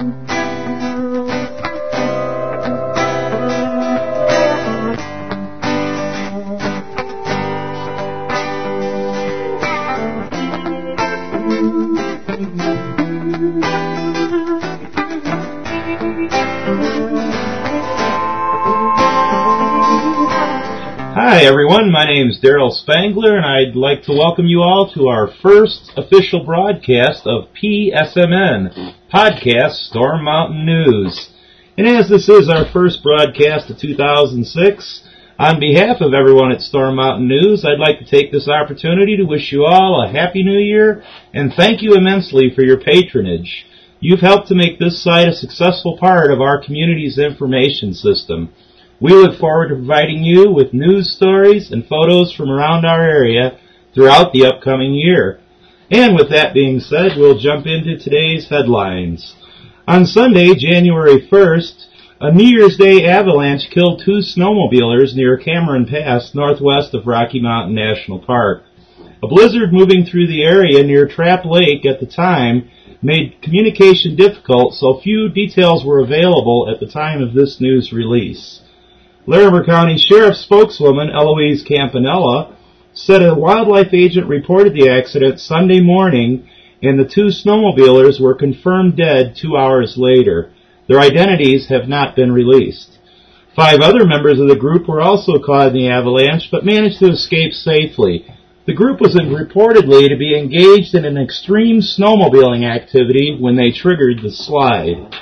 Hi everyone, my name is Daryl Spangler and I'd like to welcome you all to our first official broadcast of PSMN, Podcast Storm Mountain News. And as this is our first broadcast of 2006, on behalf of everyone at Storm Mountain News, I'd like to take this opportunity to wish you all a Happy New Year and thank you immensely for your patronage. You've helped to make this site a successful part of our community's information system. We look forward to providing you with news stories and photos from around our area throughout the upcoming year. And with that being said, we'll jump into today's headlines. On Sunday, January 1st, a New Year's Day avalanche killed 2 snowmobilers near Cameron Pass, northwest of Rocky Mountain National Park. A blizzard moving through the area near Trap Lake at the time made communication difficult, so few details were available at the time of this news release. Larimer County Sheriff's spokeswoman Eloise Campanella said a wildlife agent reported the accident Sunday morning and the 2 snowmobilers were confirmed dead 2 hours later. Their identities have not been released. 5 other members of the group were also caught in the avalanche but managed to escape safely. The group was reportedly to be engaged in an extreme snowmobiling activity when they triggered the slide.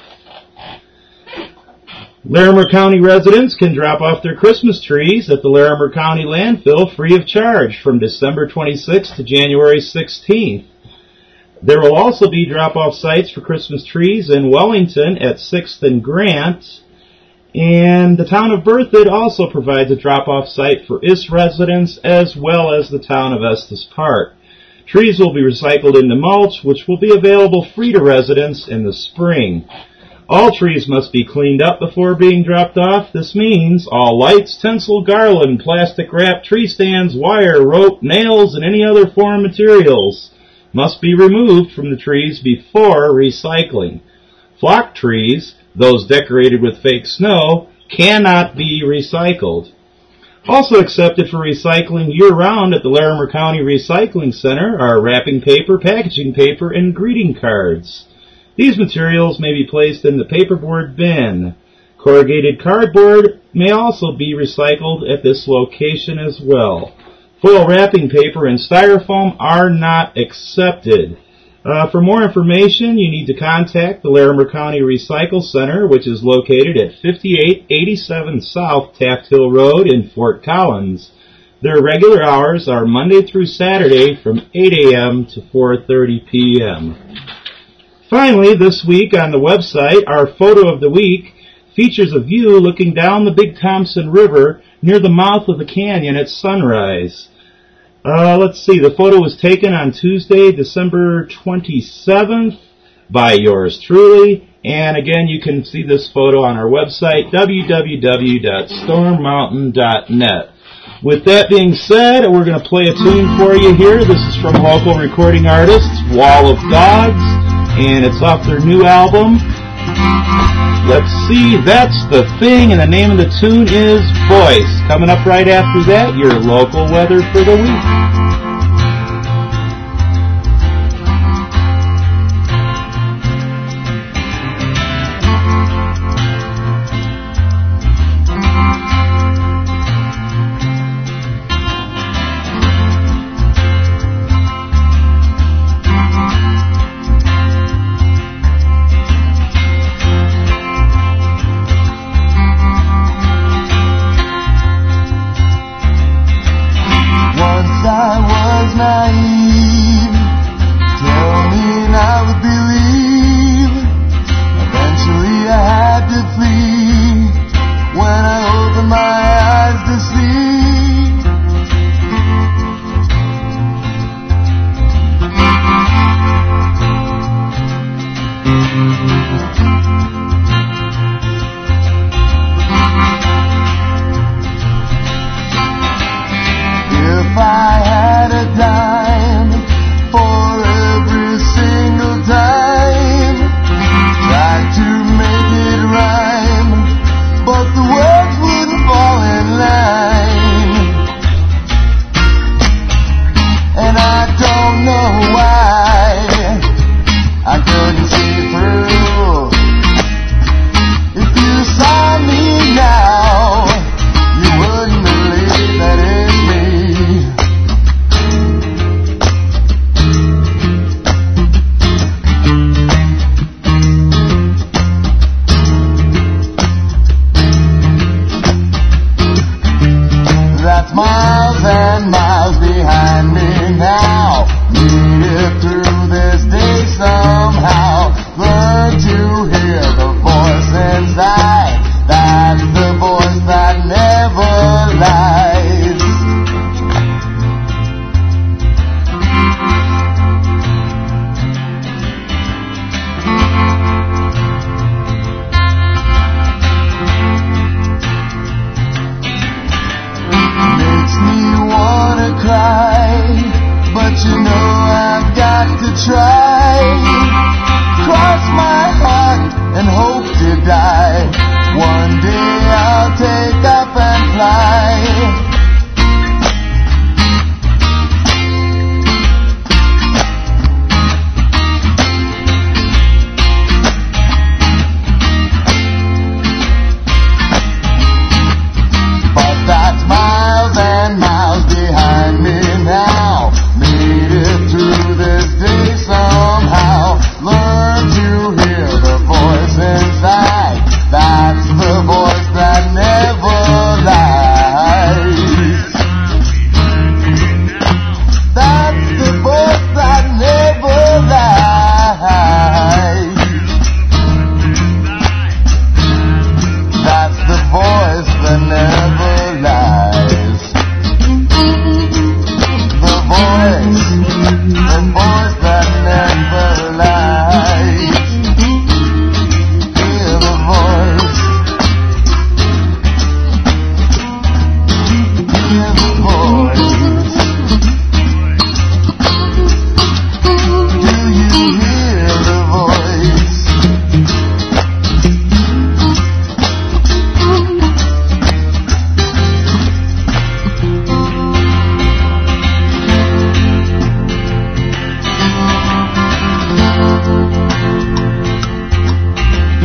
Larimer County residents can drop off their Christmas trees at the Larimer County landfill free of charge from December 26th to January 16th. There will also be drop-off sites for Christmas trees in Wellington at 6th and Grant, and the town of Berthoud also provides a drop-off site for IS residents as well as the town of Estes Park. Trees will be recycled into mulch, which will be available free to residents in the spring. All trees must be cleaned up before being dropped off. This means all lights, tinsel, garland, plastic wrap, tree stands, wire, rope, nails, and any other foreign materials must be removed from the trees before recycling. Flock trees, those decorated with fake snow, cannot be recycled. Also accepted for recycling year-round at the Larimer County Recycling Center are wrapping paper, packaging paper, and greeting cards. These materials may be placed in the paperboard bin. Corrugated cardboard may also be recycled at this location as well. Foil wrapping paper and styrofoam are not accepted. For more information, you need to contact the Larimer County Recycle Center, which is located at 5887 South Taft Hill Road in Fort Collins. Their regular hours are Monday through Saturday from 8 a.m. to 4:30 p.m. Finally, this week on the website, our photo of the week features a view looking down the Big Thompson River near the mouth of the canyon at sunrise. Let's see, the photo was taken on Tuesday, December 27th by yours truly. And again, you can see this photo on our website, www.stormmountain.net. With that being said, we're going to play a tune for you here. This is from local recording artists, Wall of Dogs, and it's off their new album. Let's see, That's the Thing, and the name of the tune is Voice. Coming up right after that, your local weather for the week.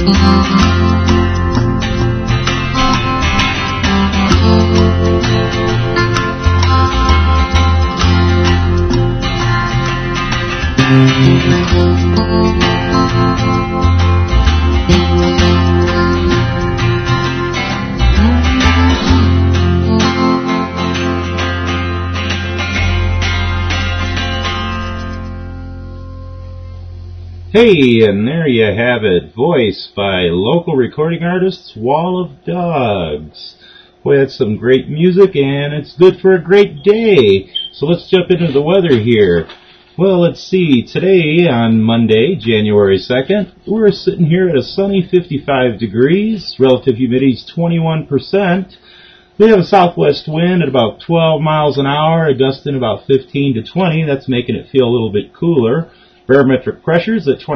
Hey, and there you have it, voiced by local recording artists Wall of Dogs. Boy, that's some great music, and it's good for a great day. So let's jump into the weather here. Well, let's see, today on Monday, January 2nd, we're sitting here at a sunny 55 degrees, relative humidity is 21%. We have a southwest wind at about 12 miles an hour, a gust in about 15 to 20, that's making it feel a little bit cooler. Barometric pressures at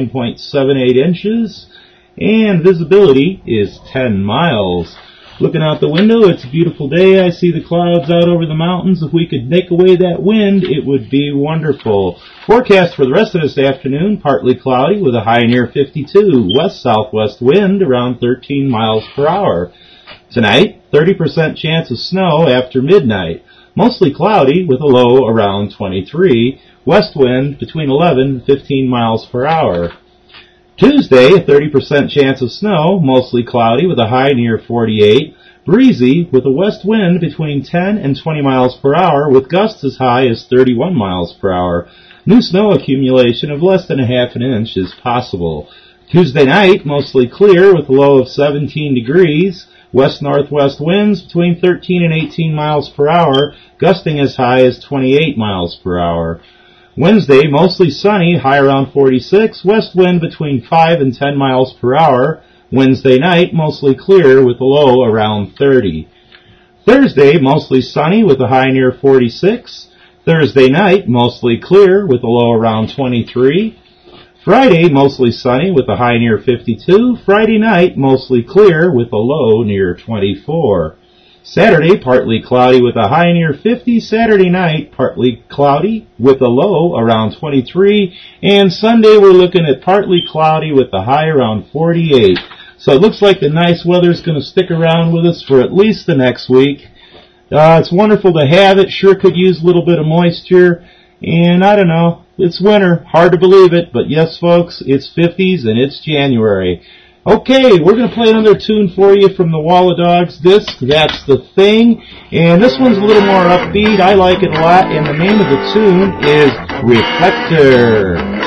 29.78 inches, and visibility is 10 miles. Looking out the window, it's a beautiful day. I see the clouds out over the mountains. If we could make away that wind, it would be wonderful. Forecast for the rest of this afternoon, partly cloudy with a high near 52. West-southwest wind around 13 miles per hour. Tonight, 30% chance of snow after midnight. Mostly cloudy with a low around 23. West wind between 11 and 15 miles per hour. Tuesday, a 30% chance of snow, mostly cloudy with a high near 48. Breezy with a west wind between 10 and 20 miles per hour with gusts as high as 31 miles per hour. New snow accumulation of less than a half an inch is possible. Tuesday night, mostly clear with a low of 17 degrees. West-northwest winds between 13 and 18 miles per hour, gusting as high as 28 miles per hour. Wednesday, mostly sunny, high around 46, west wind between 5 and 10 miles per hour. Wednesday night, mostly clear with a low around 30. Thursday, mostly sunny with a high near 46. Thursday night, mostly clear with a low around 23. Friday, mostly sunny with a high near 52. Friday night, mostly clear with a low near 24. Saturday, partly cloudy with a high near 50. Saturday night, partly cloudy with a low around 23. And Sunday, we're looking at partly cloudy with a high around 48. So it looks like the nice weather's going to stick around with us for at least the next week. It's wonderful to have it. Sure could use a little bit of moisture. And I don't know. It's winter. Hard to believe it. But yes, folks, it's 50s and it's January. Okay, we're going to play another tune for you from the Wall of Dogs disc. That's The Thing. And this one's a little more upbeat. I like it a lot. And the name of the tune is Reflector.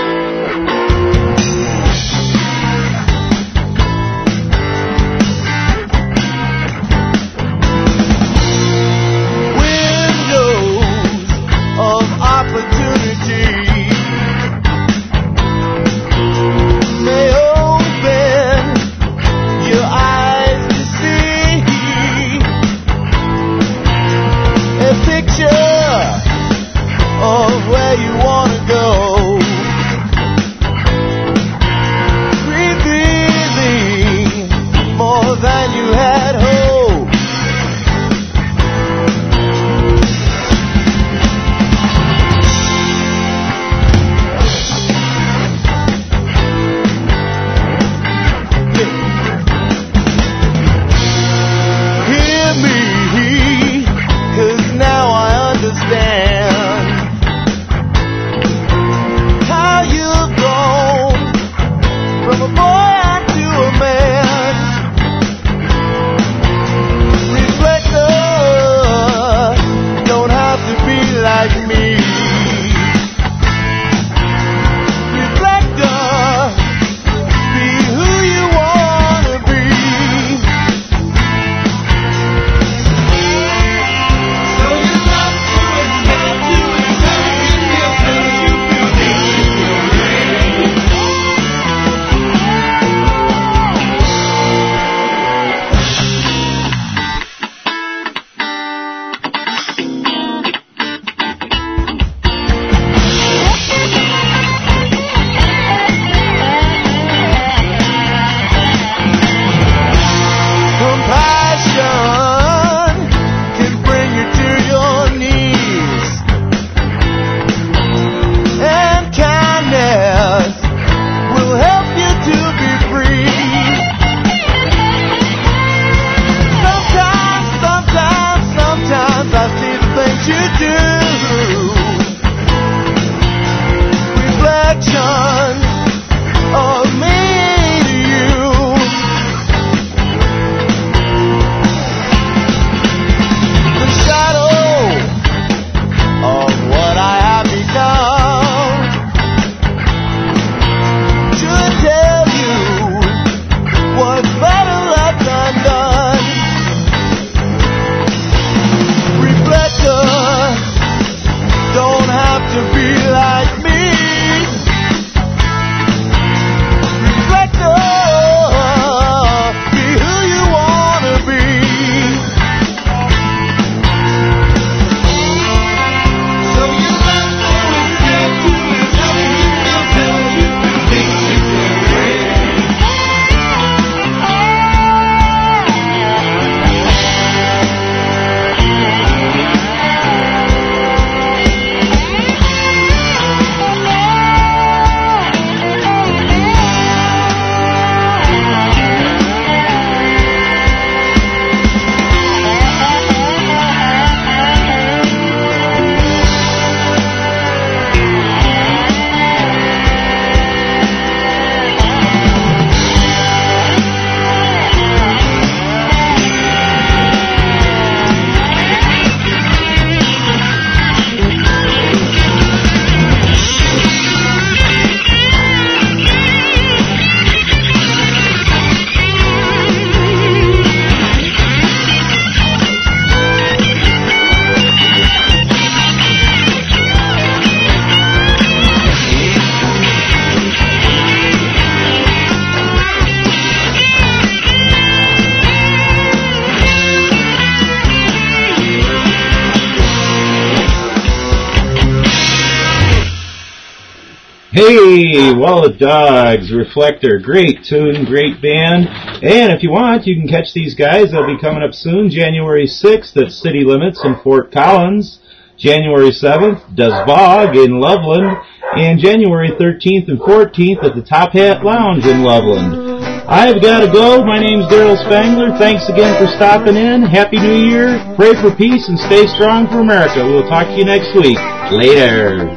Of where you wanna go. Hey, Wall of Dogs, Reflector, great tune, great band. And if you want, you can catch these guys. They'll be coming up soon, January 6th at City Limits in Fort Collins, January 7th, Does Bog in Loveland, and January 13th and 14th at the Top Hat Lounge in Loveland. I've got to go. My name's Daryl Spangler. Thanks again for stopping in. Happy New Year. Pray for peace and stay strong for America. We'll talk to you next week. Later.